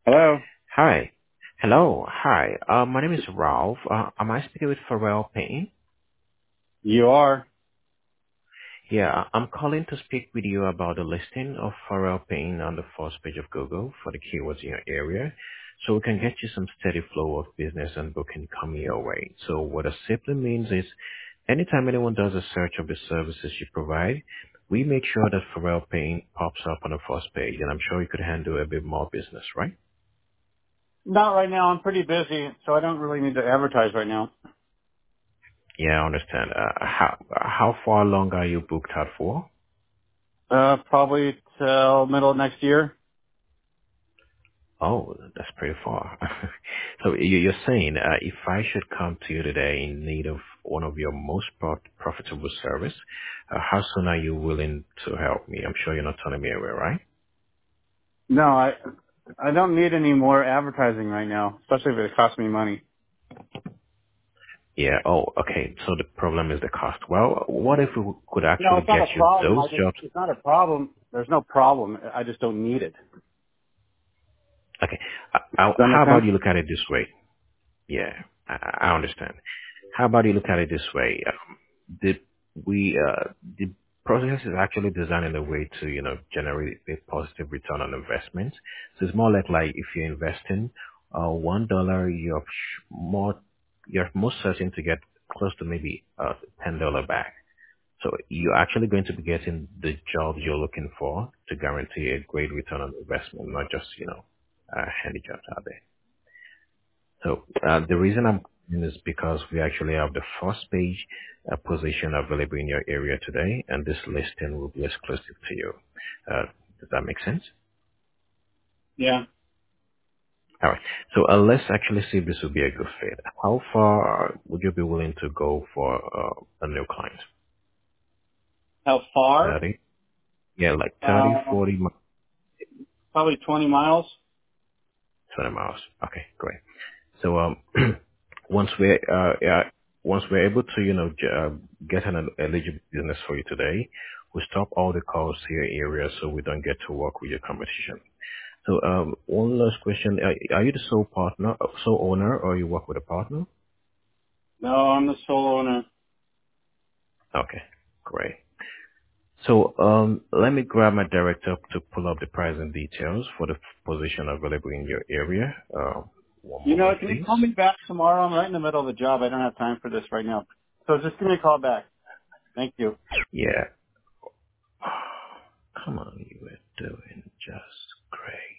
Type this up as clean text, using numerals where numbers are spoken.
Hello. Hi. Hello. Hi. My name is Ralph. Am I speaking with Pharrell Payne? You are? Yeah, I'm calling to speak with you about the listing of Pharrell Payne on the first page of Google for the keywords in your area, so we can get you some steady flow of business and booking coming your way. So what it simply means is, anytime anyone does a search of the services you provide, we make sure that Pharrell Payne pops up on the first page, and I'm sure you could handle a bit more business, right? Not right now. I'm pretty busy, so I don't really need to advertise right now. Yeah, I understand. How far along are you booked out for? Probably till middle of next year. Oh, that's pretty far. So you're saying if I should come to you today in need of one of your most profitable service, how soon are you willing to help me? I'm sure you're not turning me away, right? No, I don't need any more advertising right now, especially if it costs me money. Yeah. Oh, okay. So the problem is the cost. Well, what if we could No, actually it's not get a you problem. those jobs? It's not a problem. There's no problem. I just don't need it. Okay. Does that make How about sense? you look at it this way? Yeah, I understand. How about you look at it this way? The the process is actually designed in a way to generate a positive return on investment. So it's more like if you're investing $1, you're most certain to get close to maybe $10 back. So you're actually going to be getting the jobs you're looking for to guarantee a great return on investment, not just handy jobs out there. So the reason I'm calling is because we actually have the first page position available in your area today, and this listing will be exclusive to you. Uh, does that make sense? Yeah. All right. So let's actually see if this will be a good fit. How far would you be willing to go for a new client? How far? 30? Yeah, like 30, Uh, 40, Probably 20 miles. 20 miles. Okay, great. So once we're once we're able to get an eligible business for you today, we stop all the calls to your area so we don't get to work with your competition. So one last question: are you the sole partner, sole owner, or you work with a partner? No, I'm the sole owner. Okay, great. So let me grab my director to pull up the pricing details for the position available in your area. One You know, moment, can you please. call me back tomorrow? I'm right in the middle of the job. I don't have time for this right now. So just give me a call back. Thank you. Yeah. Come on, you were doing just great.